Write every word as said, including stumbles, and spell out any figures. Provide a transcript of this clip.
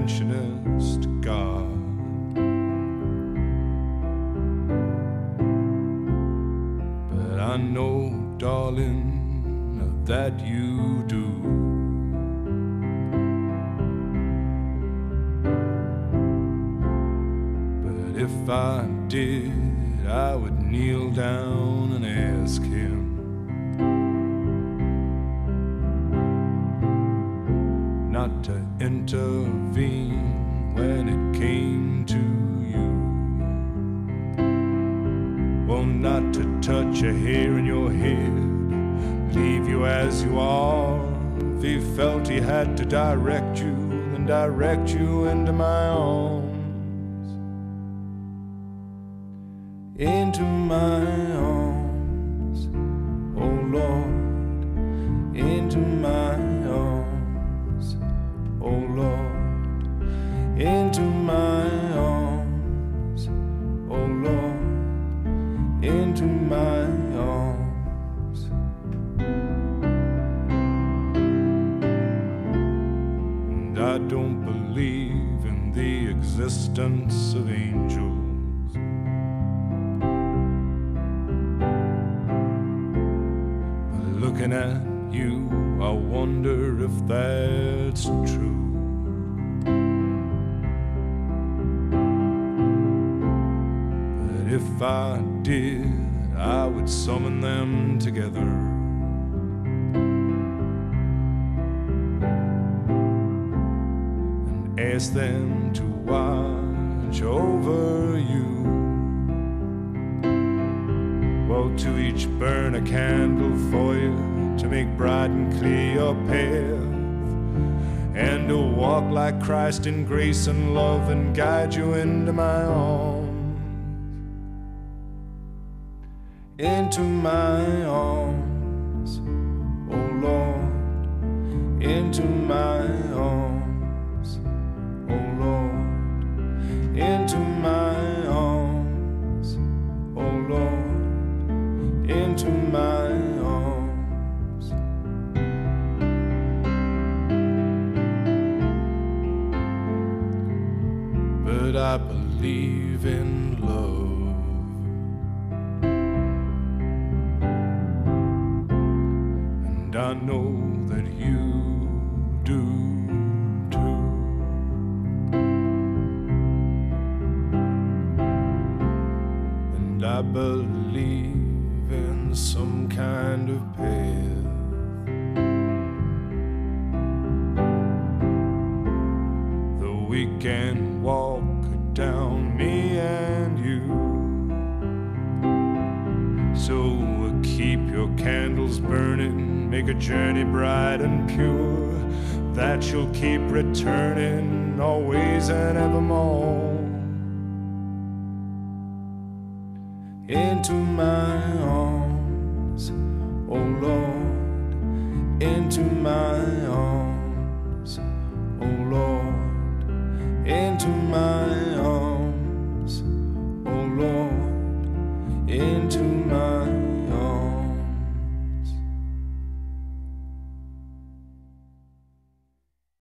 interventionist God. But I know, darling, that you do. But if I did, I would kneel down and ask him not to intervene when it came to you. Well, not to touch a hair in your head, leave you as you are. If he felt he had to direct you, then direct you into my arms. Into my arms, oh Lord, into my arms, oh Lord, into my arms, oh Lord, into my arms. And I don't believe in the existence of angels. Looking at you, I wonder if that's true. But if I did, I would summon them together and ask them to watch over you. Well, to each burn a candle for you, to make bright and clear your path, and to walk like Christ in grace and love and guide you into my arms. Into my arms, oh Lord, into my arms, oh Lord, into my arms, oh Lord, into my arms. But I believe in love, and I know that you do too. And I believe in some kind of path that we can walk down, me and you. So keep your candles burning, make a journey bright and pure, that you'll keep returning always and evermore. Into my arms, oh Lord, into my arms, oh Lord, into my